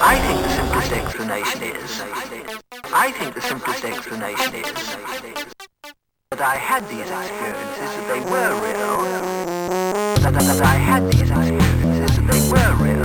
I think the simplest explanation is that I had these experiences, that they were real, that I had these experiences, that they were real.